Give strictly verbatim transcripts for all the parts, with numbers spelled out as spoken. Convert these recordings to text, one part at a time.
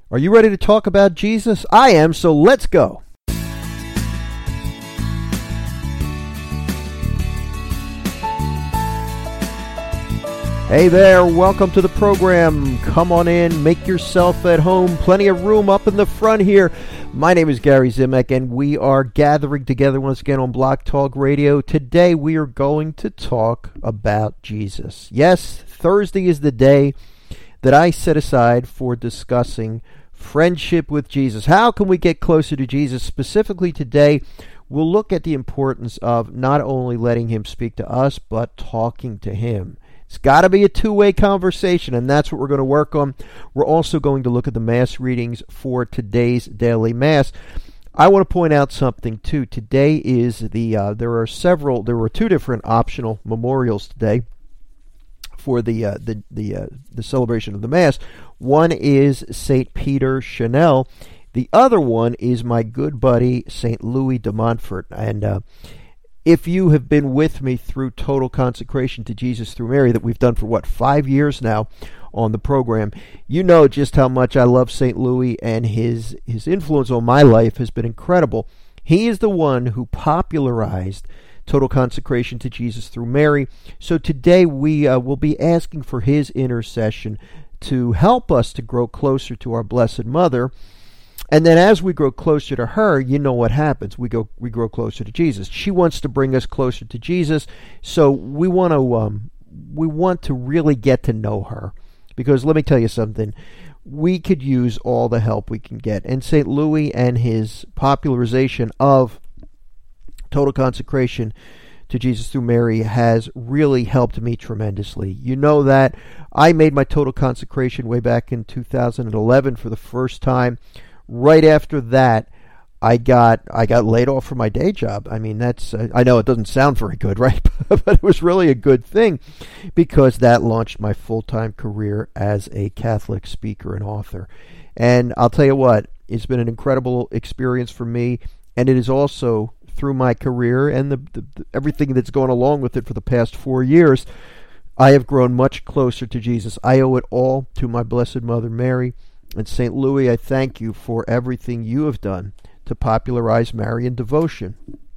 Are you ready to talk about Jesus? I am, so let's go. Hey there, welcome to the program. Come on in, make yourself at home. Plenty of room up in the front here. My name is Gary Zimek, and we are gathering together once again on Blog Talk Radio. Today we are going to talk about Jesus. Yes, Thursday is the day that I set aside for discussing friendship with Jesus. How can we get closer to Jesus? Specifically today, we'll look at the importance of not only letting him speak to us, but talking to him. It's got to be a two-way conversation, and that's what we're going to work on. We're also going to look at the Mass readings for today's daily Mass. I want to point out something, too. Today is the, uh, there are several, there were two different optional memorials today for the uh, the the, uh, the celebration of the Mass. One is Saint Peter Chanel. The other one is my good buddy, Saint Louis de Montfort. And uh, if you have been with me through Total Consecration to Jesus through Mary, that we've done for, what, five years now on the program, you know just how much I love Saint Louis, and his, his influence on my life has been incredible. He is the one who popularized Total Consecration to Jesus through Mary. So today we uh, will be asking for his intercession to help us to grow closer to our Blessed Mother. And then as we grow closer to her, you know what happens. We go, we grow closer to Jesus. She wants to bring us closer to Jesus. So we want to, um, we want to really get to know her. Because let me tell you something. We could use all the help we can get. And Saint Louis and his popularization of Total Consecration to Jesus through Mary has really helped me tremendously. You know that I made my Total Consecration way back in two thousand eleven for the first time. Right after that, I got I got laid off from my day job. I mean, that's uh, I know it doesn't sound very good, right? But it was really a good thing, because that launched my full-time career as a Catholic speaker and author. And I'll tell you what, it's been an incredible experience for me, and it is also, through my career and the, the, the everything that's gone along with it for the past four years, I have grown much closer to Jesus. I owe it all to my Blessed Mother Mary. And Saint Louis, I thank you for everything you have done to popularize Marian devotion.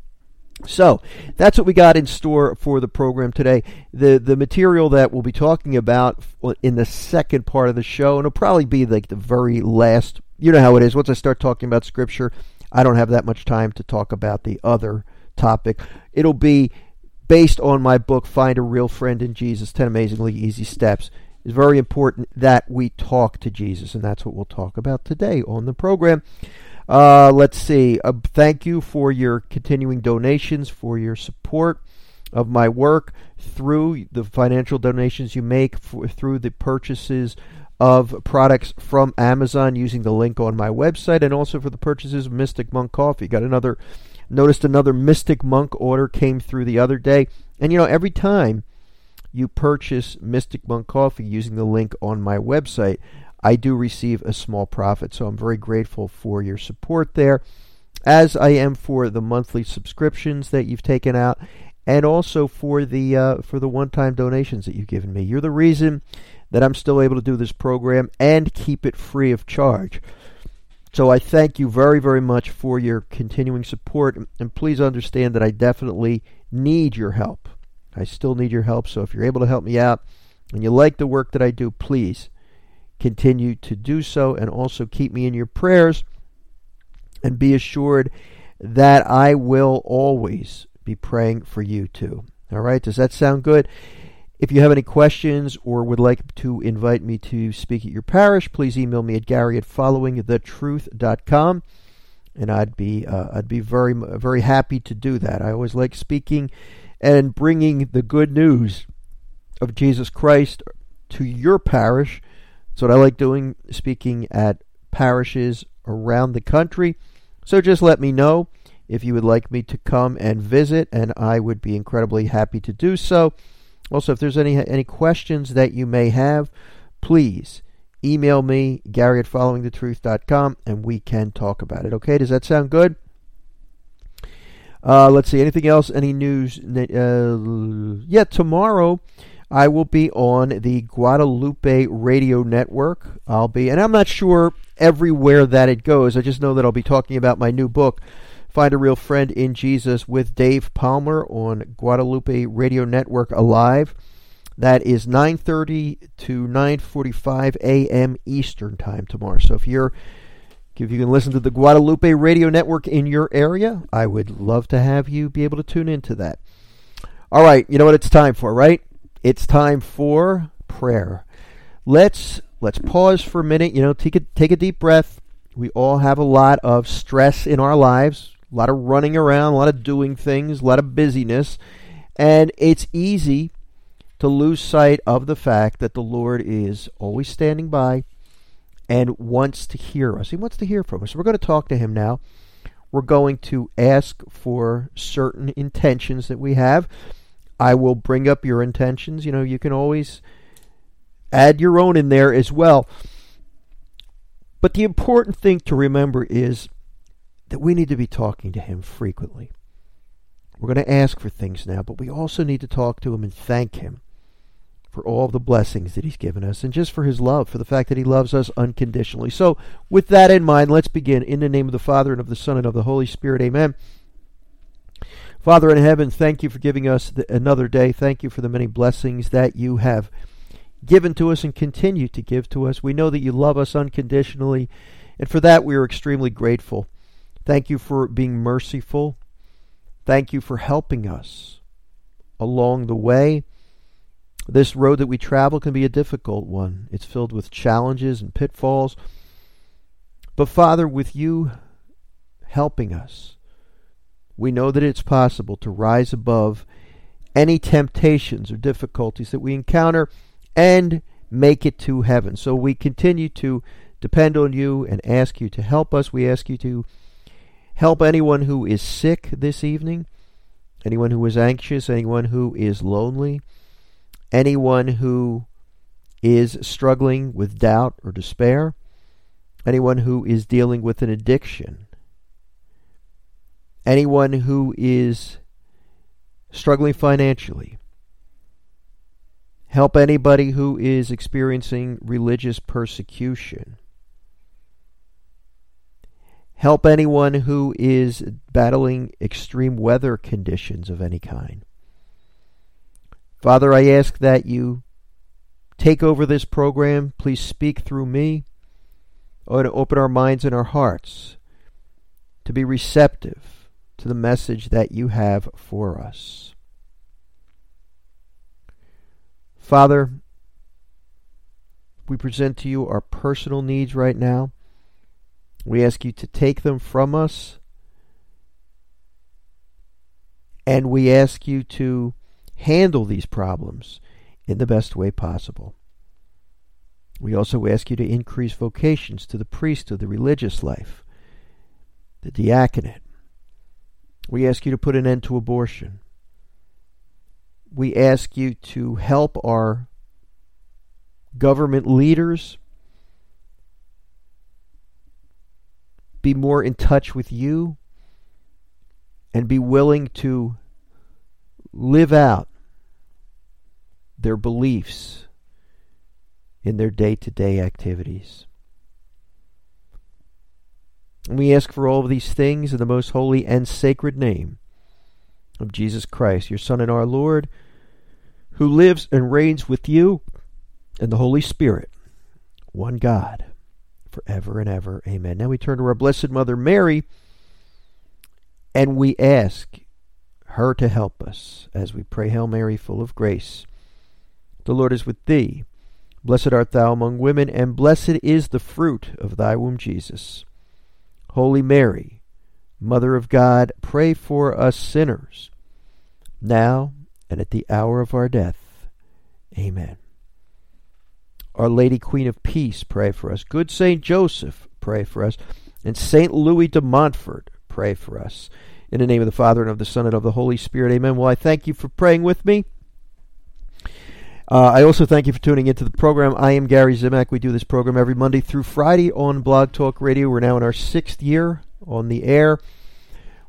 So, that's what we got in store for the program today. The the material that we'll be talking about in the second part of the show, and it'll probably be like the very last, you know how it is, once I start talking about Scripture, I don't have that much time to talk about the other topic. It'll be based on my book, Find a Real Friend in Jesus, ten Amazingly Easy Steps. It's very important that we talk to Jesus, and that's what we'll talk about today on the program. Uh, let's see. Uh, thank you for your continuing donations, for your support of my work, through the financial donations you make, for, through the purchases of products from Amazon using the link on my website, and also for the purchases of Mystic Monk Coffee. Got another, noticed another Mystic Monk order came through the other day. And you know, every time you purchase Mystic Monk Coffee using the link on my website, I do receive a small profit. So I'm very grateful for your support there, as I am for the monthly subscriptions that you've taken out, and also for the uh, for the one-time donations that you've given me. You're the reason that I'm still able to do this program and keep it free of charge. So I thank you very, very much for your continuing support, and please understand that I definitely need your help. I still need your help, so if you're able to help me out and you like the work that I do, please continue to do so, and also keep me in your prayers, and be assured that I will always be praying for you too. All right, does that sound good? If you have any questions or would like to invite me to speak at your parish, please email me at Gary at following the truth dot com, and I'd be uh, I'd be very very happy to do that. I always like speaking and bringing the good news of Jesus Christ to your parish. That's what I like doing, speaking at parishes around the country. So just let me know if you would like me to come and visit, and I would be incredibly happy to do so. Also, if there's any any questions that you may have, please email me, Gary at following the truth dot com, and we can talk about it. Okay, does that sound good? Uh, let's see, anything else? Any news? Uh, yeah, tomorrow I will be on the Guadalupe Radio Network. I'll be, and I'm not sure everywhere that it goes. I just know that I'll be talking about my new book, Find a Real Friend in Jesus, with Dave Palmer on Guadalupe Radio Network Alive. That is nine thirty to nine forty-five a.m. Eastern Time tomorrow. So if you're if you can listen to the Guadalupe Radio Network in your area, I would love to have you be able to tune into that. All right, you know what it's time for, right? It's time for prayer. Let's let's pause for a minute. You know, take a take a deep breath. We all have a lot of stress in our lives, a lot of running around, a lot of doing things, a lot of busyness, and it's easy to lose sight of the fact that the Lord is always standing by and wants to hear us. He wants to hear from us. We're going to talk to him now. We're going to ask for certain intentions that we have. I will bring up your intentions. You know, you can always add your own in there as well. But the important thing to remember is that we need to be talking to him frequently. We're going to ask for things now, but we also need to talk to him and thank him for all the blessings that he's given us, and just for his love, for the fact that he loves us unconditionally. So with that in mind, let's begin. In the name of the Father, and of the Son, and of the Holy Spirit, amen. Father in heaven, thank you for giving us the, another day. Thank you for the many blessings that you have given to us and continue to give to us. We know that you love us unconditionally, and for that we are extremely grateful. Thank you for being merciful. Thank you for helping us along the way. This road that we travel can be a difficult one. It's filled with challenges and pitfalls. But Father, with you helping us, we know that it's possible to rise above any temptations or difficulties that we encounter and make it to heaven. So we continue to depend on you and ask you to help us. We ask you to help anyone who is sick this evening, anyone who is anxious, anyone who is lonely, anyone who is struggling with doubt or despair, anyone who is dealing with an addiction, anyone who is struggling financially. Help anybody who is experiencing religious persecution. Help anyone who is battling extreme weather conditions of any kind. Father, I ask that you take over this program. Please speak through me. Oh, to open our minds and our hearts to be receptive to the message that you have for us. Father, we present to you our personal needs right now. We ask you to take them from us, and we ask you to handle these problems in the best way possible. We also ask you to increase vocations to the priesthood, the religious life, the diaconate. We ask you to put an end to abortion. We ask you to help our government leaders be more in touch with you and be willing to live out their beliefs in their day-to-day activities. And we ask for all of these things in the most holy and sacred name of Jesus Christ, your Son and our Lord, who lives and reigns with you and the Holy Spirit, one God, forever and ever. Amen. Now we turn to our Blessed Mother Mary, and we ask her to help us as we pray, Hail Mary, full of grace. The Lord is with thee. Blessed art thou among women, and blessed is the fruit of thy womb, Jesus. Holy Mary, Mother of God, pray for us sinners, now and at the hour of our death. Amen. Our Lady Queen of Peace, pray for us. Good Saint Joseph, pray for us. And Saint Louis de Montfort, pray for us. In the name of the Father, and of the Son, and of the Holy Spirit. Amen. Well, I thank you for praying with me. Uh, I also thank you for tuning into the program. I am Gary Zimak. We do this program every Monday through Friday on Blog Talk Radio. We're now in our sixth year on the air.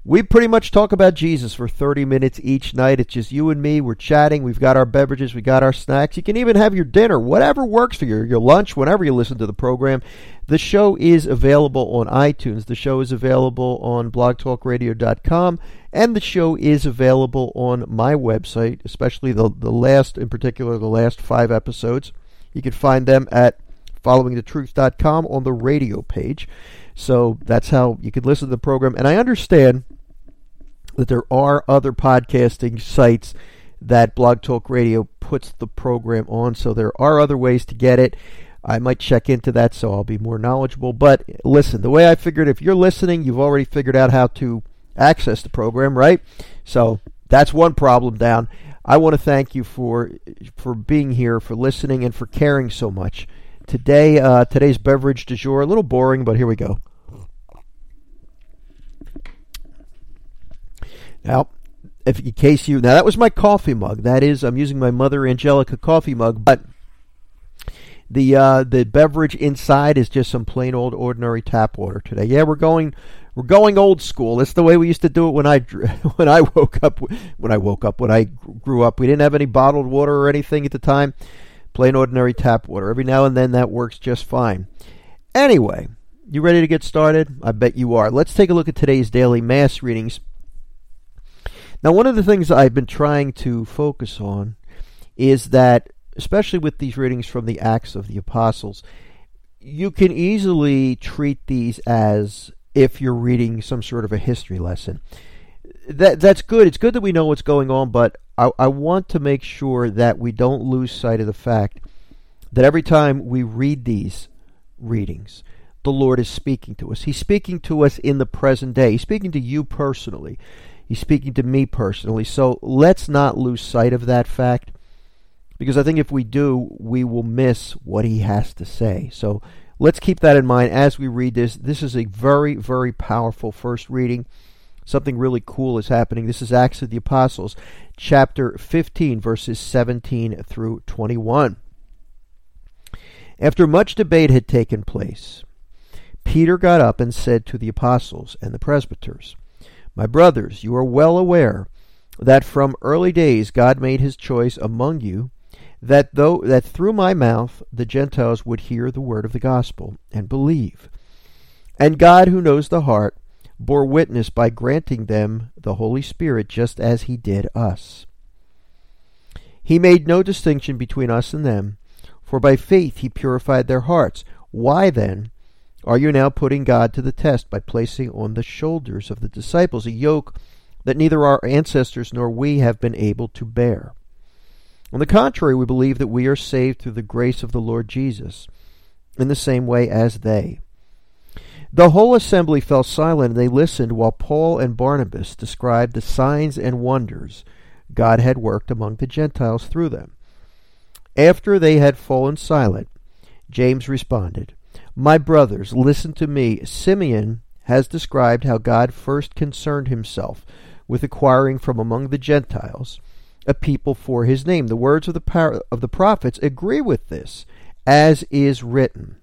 We pretty much talk about Jesus for thirty minutes each night. It's just you and me. We're chatting. We've got our beverages. We got our snacks. You can even have your dinner, whatever works for you, your lunch, whenever you listen to the program. The show is available on iTunes. The show is available on blog talk radio dot com. And the show is available on my website, especially the, the last, in particular, the last five episodes. You can find them at following the truth dot com on the radio page. So that's how you can listen to the program. And I understand that there are other podcasting sites that Blog Talk Radio puts the program on. So there are other ways to get it. I might check into that so I'll be more knowledgeable. But listen, the way I figured, if you're listening, you've already figured out how to access the program, right? So that's one problem down. I want to thank you for for being here, for listening, and for caring so much. Today, uh, today's beverage du jour, a little boring, but here we go. Now, if in case you, now that was my coffee mug. That is, I'm using my Mother Angelica coffee mug, but the uh, the beverage inside is just some plain old ordinary tap water today. Yeah, we're going we're going old school. That's the way we used to do it when I when I woke up. When I woke up, when I grew up, we didn't have any bottled water or anything at the time. Plain ordinary tap water. Every now and then that works just fine. Anyway, you ready to get started? I bet you are. Let's take a look at today's daily Mass readings. Now, one of the things I've been trying to focus on is that, especially with these readings from the Acts of the Apostles, you can easily treat these as if you're reading some sort of a history lesson. That That's good. It's good that we know what's going on, but I, I want to make sure that we don't lose sight of the fact that every time we read these readings, the Lord is speaking to us. He's speaking to us in the present day. He's speaking to you personally. He's speaking to me personally. So let's not lose sight of that fact, because I think if we do, we will miss what he has to say. So let's keep that in mind as we read this. This is a very, very powerful first reading. Something really cool is happening. This is Acts of the Apostles, chapter fifteen, verses seventeen through twenty-one. After much debate had taken place, Peter got up and said to the apostles and the presbyters, "My brothers, you are well aware that from early days God made his choice among you, that though that through my mouth the Gentiles would hear the word of the gospel and believe. And God, who knows the heart, bore witness by granting them the Holy Spirit, just as he did us. He made no distinction between us and them, for by faith he purified their hearts. Why then are you now putting God to the test by placing on the shoulders of the disciples a yoke that neither our ancestors nor we have been able to bear? On the contrary, we believe that we are saved through the grace of the Lord Jesus, in the same way as they." The whole assembly fell silent, and they listened while Paul and Barnabas described the signs and wonders God had worked among the Gentiles through them. After they had fallen silent, James responded, "My brothers, listen to me. Simeon has described how God first concerned himself with acquiring from among the Gentiles a people for his name. The words of the par- of the prophets agree with this, as is written,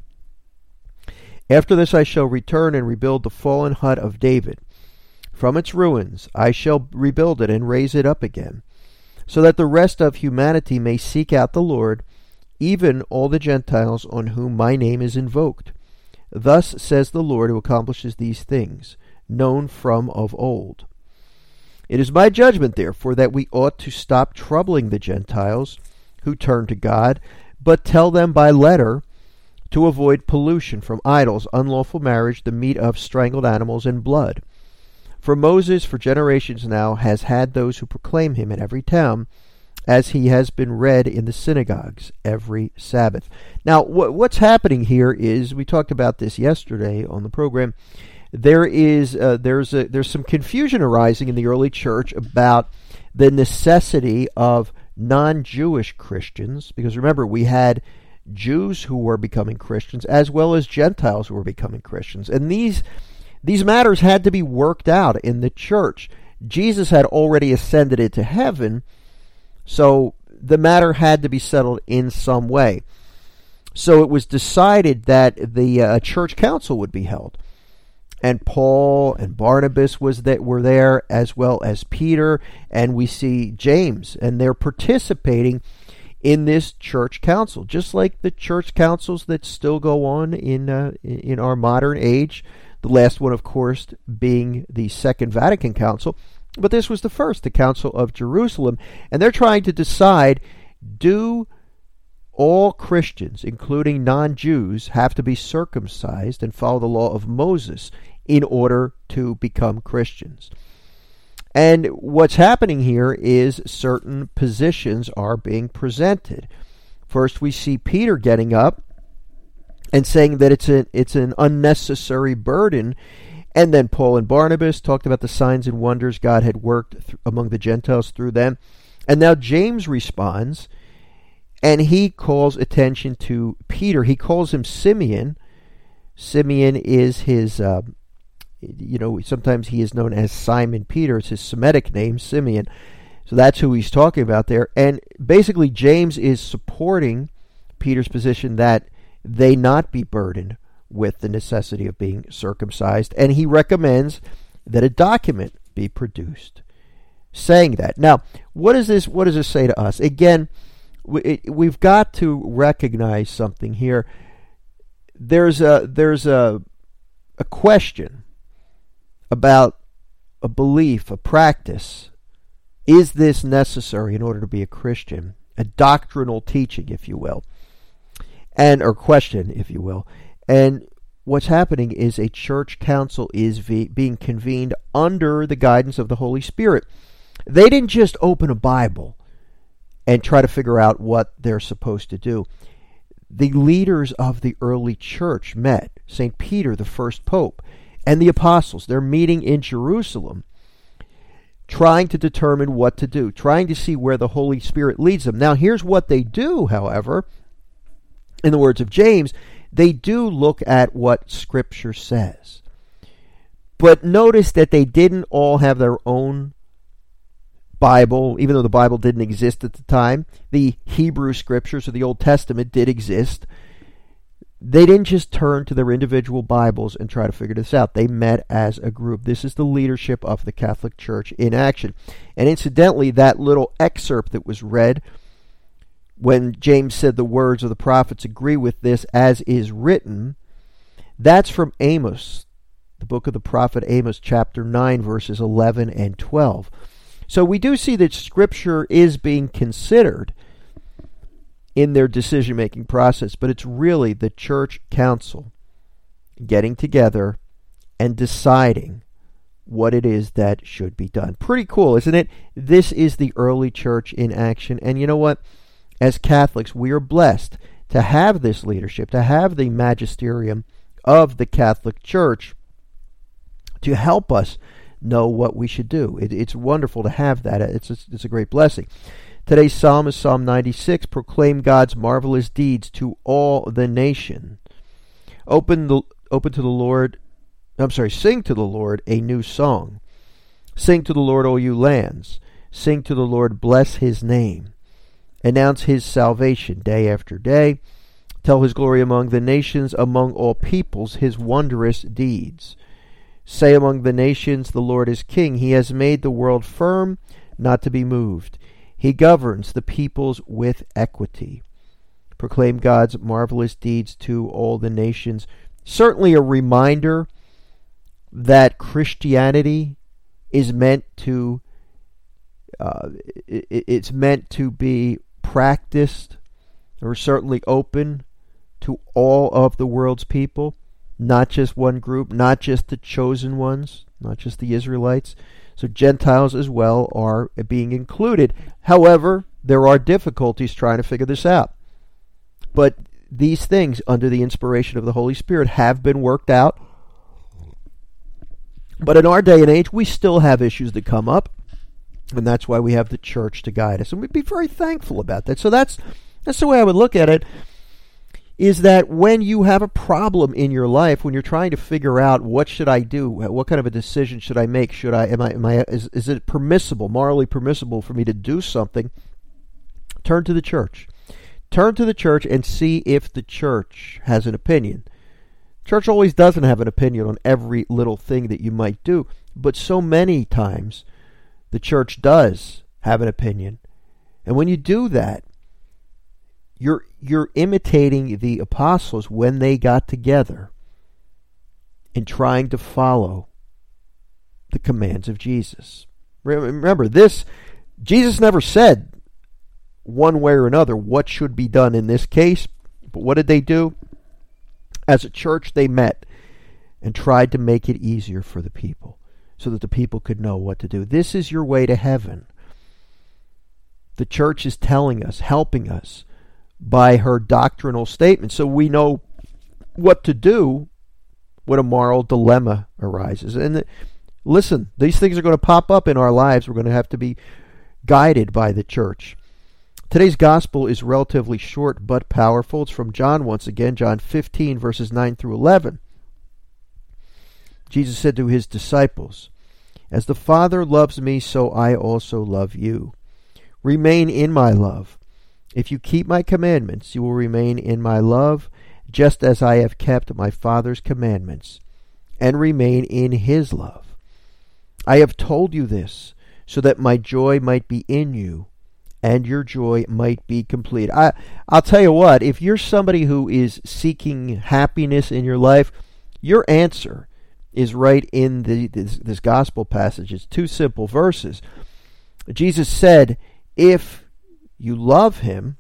'After this I shall return and rebuild the fallen hut of David. From its ruins I shall rebuild it and raise it up again, so that the rest of humanity may seek out the Lord, even all the Gentiles on whom my name is invoked. Thus says the Lord who accomplishes these things, known from of old. It is my judgment, therefore, that we ought to stop troubling the Gentiles who turn to God, but tell them by letter to avoid pollution from idols, unlawful marriage, the meat of strangled animals, and blood. For Moses, for generations now, has had those who proclaim him in every town, as he has been read in the synagogues every Sabbath.'" Now, wh- what's happening here is, we talked about this yesterday on the program, there is uh, there's a, there's some confusion arising in the early church about the necessity of non-Jewish Christians, because remember, we had Jews who were becoming Christians as well as Gentiles who were becoming Christians, and these these matters had to be worked out in the church. Jesus had already ascended into heaven, so the matter had to be settled in some way. So it was decided that the uh, church council would be held. and Paul and Barnabas was that were there, as well as Peter, and we see James, and they're participating in this church council, just like the church councils that still go on in uh, in our modern age. The last one, of course, being the Second Vatican Council, but this was the first, the Council of Jerusalem, and they're trying to decide, do all Christians, including non-Jews, have to be circumcised and follow the law of Moses in order to become Christians? And what's happening here is certain positions are being presented. First, we see Peter getting up and saying that it's a, it's an unnecessary burden. And then Paul and Barnabas talked about the signs and wonders God had worked th- among the Gentiles through them. And now James responds, and he calls attention to Peter. He calls him Simeon. Simeon is his... Uh, You know, sometimes he is known as Simon Peter. It's his Semitic name, Simeon. So that's who he's talking about there. And basically, James is supporting Peter's position that they not be burdened with the necessity of being circumcised. And he recommends that a document be produced saying that. Now, what is this? What does this say to us? Again, we, it, we've got to recognize something here. There's a there's a a question about a belief, a practice. Is this necessary in order to be a Christian? A doctrinal teaching, if you will, and or question, if you will. And what's happening is a church council is v- being convened under the guidance of the Holy Spirit. They didn't just open a Bible and try to figure out what they're supposed to do. The leaders of the early church met. Saint Peter, the first pope, and the apostles. They're meeting in Jerusalem, trying to determine what to do, trying to see where the Holy Spirit leads them. Now, here's what they do, however. In the words of James, they do look at what Scripture says. But notice that they didn't all have their own Bible, even though the Bible didn't exist at the time. The Hebrew Scriptures, or the Old Testament, did exist. They didn't just turn to their individual Bibles and try to figure this out. They met as a group. This is the leadership of the Catholic Church in action. And incidentally, that little excerpt that was read when James said the words of the prophets agree with this as is written, that's from Amos, the book of the prophet Amos, chapter nine, verses eleven and twelve. So we do see that Scripture is being considered in their decision-making process, but it's really the church council getting together and deciding what it is that should be done. Pretty cool, isn't it? This is the early church in action, and you know what? As Catholics, we are blessed to have this leadership, to have the magisterium of the Catholic Church to help us know what we should do. It, it's wonderful to have that. It's a, it's a great blessing. Today's psalm is Psalm ninety-six. Proclaim God's marvelous deeds to all the nation. Open the open to the Lord. I'm sorry. Sing to the Lord a new song. Sing to the Lord, all you lands. Sing to the Lord. Bless His name. Announce His salvation day after day. Tell His glory among the nations, among all peoples, His wondrous deeds. Say among the nations, the Lord is King. He has made the world firm, not to be moved. He governs the peoples with equity. Proclaim God's marvelous deeds to all the nations. Certainly a reminder that Christianity is meant to uh, it, it's meant to be practiced, or certainly open to all of the world's people, not just one group, not just the chosen ones, not just the Israelites. So Gentiles as well are being included. However, there are difficulties trying to figure this out. But these things, under the inspiration of the Holy Spirit, have been worked out. But in our day and age, we still have issues that come up. And that's why we have the church to guide us. And we'd be very thankful about that. So that's that's the way I would look at it. Is that when you have a problem in your life, when you're trying to figure out what should I do, what kind of a decision should I make, should I, am I, am I, is, is it permissible, morally permissible for me to do something? Turn to the church. Turn to the church and see if the church has an opinion. Church always doesn't have an opinion on every little thing that you might do, but so many times the church does have an opinion. And when you do that, you're you're imitating the apostles when they got together in trying to follow the commands of Jesus. Remember, this, Jesus never said one way or another what should be done in this case, but what did they do? As a church, they met and tried to make it easier for the people so that the people could know what to do. This is your way to heaven. The church is telling us, helping us by her doctrinal statements, so we know what to do when a moral dilemma arises. And the, listen, these things are going to pop up in our lives. We're going to have to be guided by the church. Today's gospel is relatively short but powerful. It's from John once again, John fifteen, verses nine through eleven. Jesus said to his disciples, "As the Father loves me, so I also love you. Remain in my love. If you keep my commandments, you will remain in my love, just as I have kept my Father's commandments, and remain in his love. I have told you this, so that my joy might be in you, and your joy might be complete." I, I'll tell you what, if you're somebody who is seeking happiness in your life, your answer is right in the, this, this gospel passage. It's two simple verses. Jesus said, if you love him,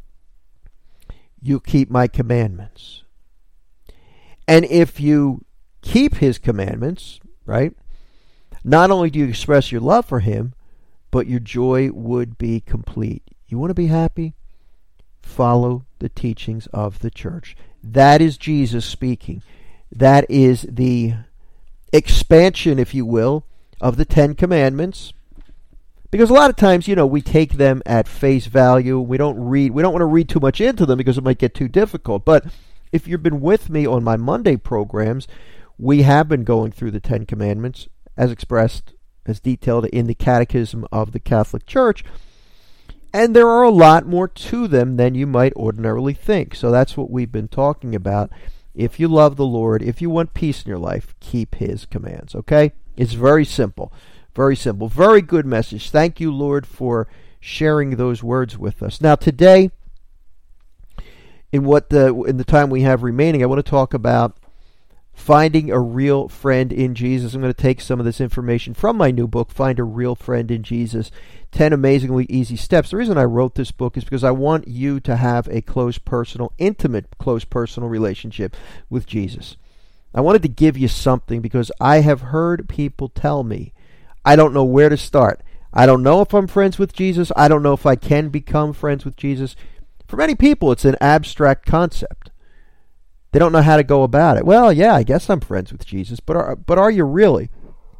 you keep my commandments. And if you keep his commandments, right, not only do you express your love for him, but your joy would be complete. You want to be happy? Follow the teachings of the church. That is Jesus speaking. That is the expansion, if you will, of the Ten Commandments. Because a lot of times, you know, we take them at face value. We don't read, we don't want to read too much into them because it might get too difficult. But if you've been with me on my Monday programs, we have been going through the Ten Commandments as expressed, as detailed in the Catechism of the Catholic Church. And there are a lot more to them than you might ordinarily think. So that's what we've been talking about. If you love the Lord, if you want peace in your life, keep his commands, okay? It's very simple. Very simple. Very good message. Thank you, Lord, for sharing those words with us. Now, today, in what the in the time we have remaining, I want to talk about finding a real friend in Jesus. I'm going to take some of this information from my new book, Find a Real Friend in Jesus, ten Amazingly Easy Steps. The reason I wrote this book is because I want you to have a close, personal, intimate, close, personal relationship with Jesus. I wanted to give you something because I have heard people tell me, I don't know where to start. I don't know if I'm friends with Jesus. I don't know if I can become friends with Jesus. For many people, it's an abstract concept. They don't know how to go about it. Well, yeah, I guess I'm friends with Jesus, but are, but are you really?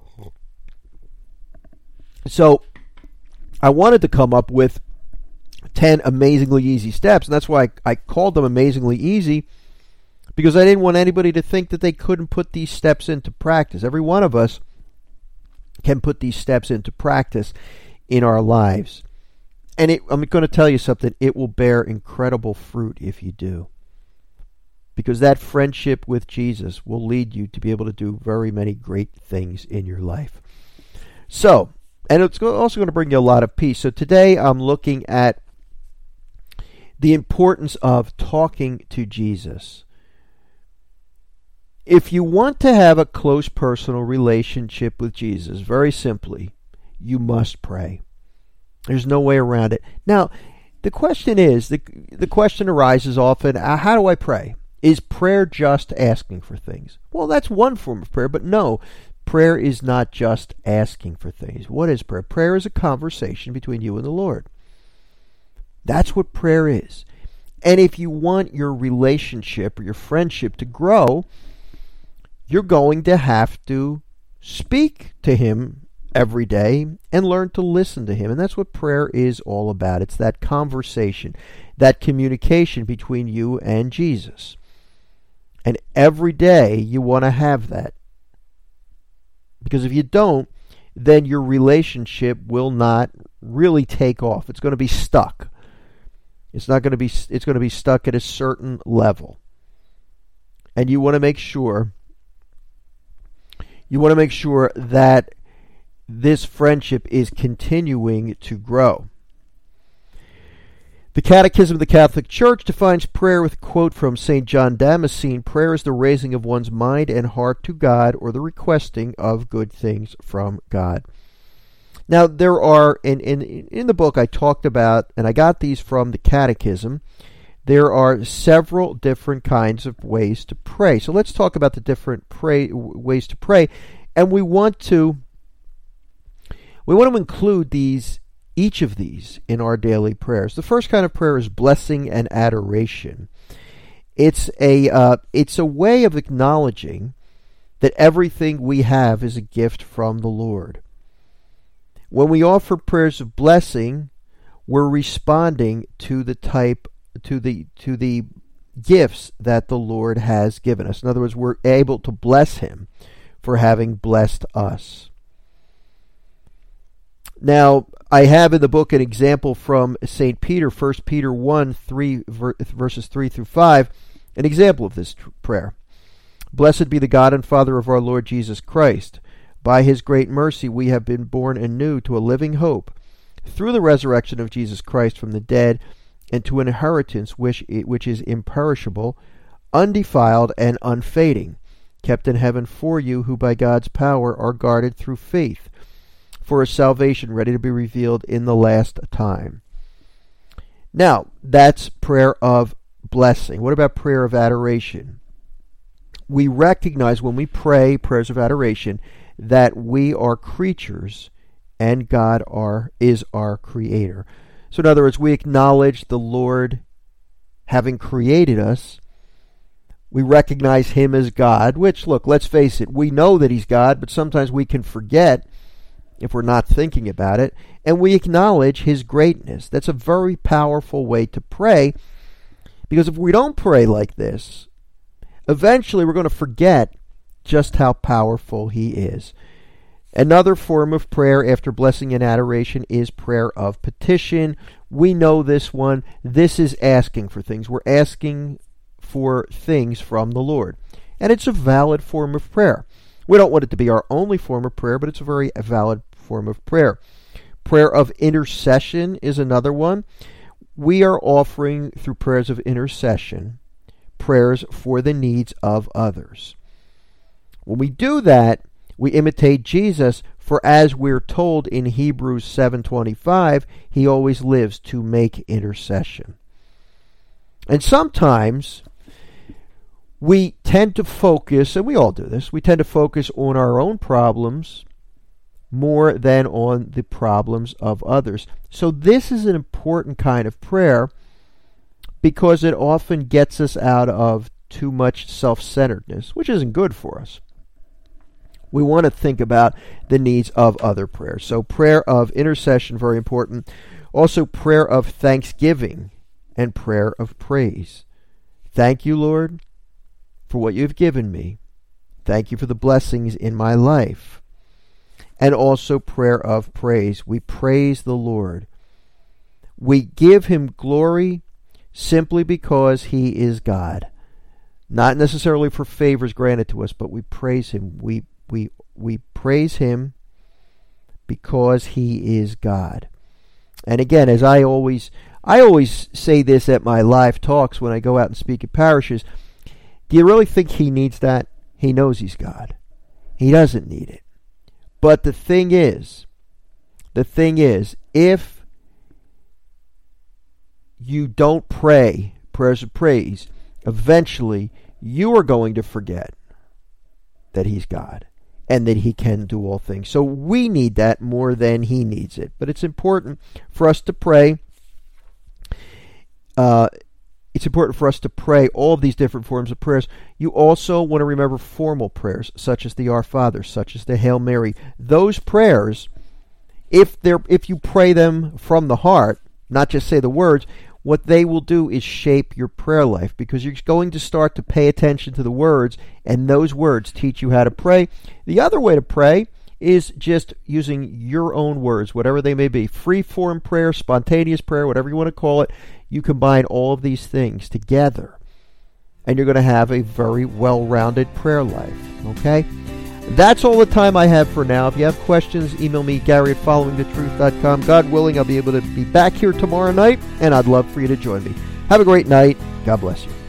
So I wanted to come up with ten amazingly easy steps, and that's why I, I called them amazingly easy, because I didn't want anybody to think that they couldn't put these steps into practice. Every one of us can put these steps into practice in our lives. And it, I'm going to tell you something, it will bear incredible fruit if you do. Because that friendship with Jesus will lead you to be able to do very many great things in your life. So, and it's also going to bring you a lot of peace. So today I'm looking at the importance of talking to Jesus. If you want to have a close personal relationship with Jesus, very simply, you must pray. There's no way around it. Now, the question is, the, the question arises often, how do I pray? Is prayer just asking for things? Well, that's one form of prayer, but no, prayer is not just asking for things. What is prayer? Prayer is a conversation between you and the Lord. That's what prayer is. And if you want your relationship or your friendship to grow, you're going to have to speak to him every day and learn to listen to him. And that's what prayer is all about. It's that conversation, that communication between you and Jesus. And every day you want to have that. Because if you don't, then your relationship will not really take off. It's going to be stuck. It's not going to be it's going to be stuck at a certain level. And you want to make sure you want to make sure that this friendship is continuing to grow. The Catechism of the Catholic Church defines prayer with a quote from Saint John Damascene: prayer is the raising of one's mind and heart to God, or the requesting of good things from God. Now, there are, in, in, in the book I talked about, and I got these from the Catechism, there are several different kinds of ways to pray. So let's talk about the different pray, ways to pray, and we want to we want to include these each of these in our daily prayers. The first kind of prayer is blessing and adoration. It's a uh, it's a way of acknowledging that everything we have is a gift from the Lord. When we offer prayers of blessing, we're responding to the type to the to the gifts that the Lord has given us. In other words, we're able to bless Him for having blessed us. Now, I have in the book an example from Saint Peter, First Peter one, three, verses three through five, an example of this prayer. Blessed be the God and Father of our Lord Jesus Christ. By His great mercy we have been born anew to a living hope, through the resurrection of Jesus Christ from the dead, and to an inheritance which, which is imperishable, undefiled, and unfading, kept in heaven for you, who by God's power are guarded through faith, for a salvation ready to be revealed in the last time. Now, that's prayer of blessing. What about prayer of adoration? We recognize when we pray prayers of adoration that we are creatures and God are, is our creator. So in other words, we acknowledge the Lord having created us. We recognize Him as God, which, look, let's face it, we know that He's God, but sometimes we can forget if we're not thinking about it, and we acknowledge His greatness. That's a very powerful way to pray, because if we don't pray like this, eventually we're going to forget just how powerful He is. Another form of prayer after blessing and adoration is prayer of petition. We know this one. This is asking for things. We're asking for things from the Lord. And it's a valid form of prayer. We don't want it to be our only form of prayer, but it's a very valid form of prayer. Prayer of intercession is another one. We are offering, through prayers of intercession, prayers for the needs of others. When we do that, we imitate Jesus, for as we're told in Hebrews seven twenty-five, He always lives to make intercession. And sometimes we tend to focus, and we all do this, we tend to focus on our own problems more than on the problems of others. So this is an important kind of prayer because it often gets us out of too much self-centeredness, which isn't good for us. We want to think about the needs of other prayers. So prayer of intercession, very important. Also prayer of thanksgiving and prayer of praise. Thank you, Lord, for what you've given me. Thank you for the blessings in my life. And also prayer of praise. We praise the Lord. We give Him glory simply because He is God. Not necessarily for favors granted to us, but we praise Him. We We we praise Him because He is God. And again, as I always I always say this at my live talks when I go out and speak at parishes, do you really think He needs that? He knows He's God. He doesn't need it. But the thing is, the thing is, if you don't pray prayers of praise, eventually you are going to forget that He's God and that He can do all things. So we need that more than He needs it. But it's important for us to pray. Uh, it's important for us to pray all of these different forms of prayers. You also want to remember formal prayers, such as the Our Father, such as the Hail Mary. Those prayers, if they're if you pray them from the heart, not just say the words, what they will do is shape your prayer life, because you're going to start to pay attention to the words, and those words teach you how to pray. The other way to pray is just using your own words, whatever they may be. Free-form prayer, spontaneous prayer, whatever you want to call it. You combine all of these things together, and you're going to have a very well-rounded prayer life. Okay? That's all the time I have for now. If you have questions, email me, Gary at following the truth dot com. God willing, I'll be able to be back here tomorrow night, and I'd love for you to join me. Have a great night. God bless you.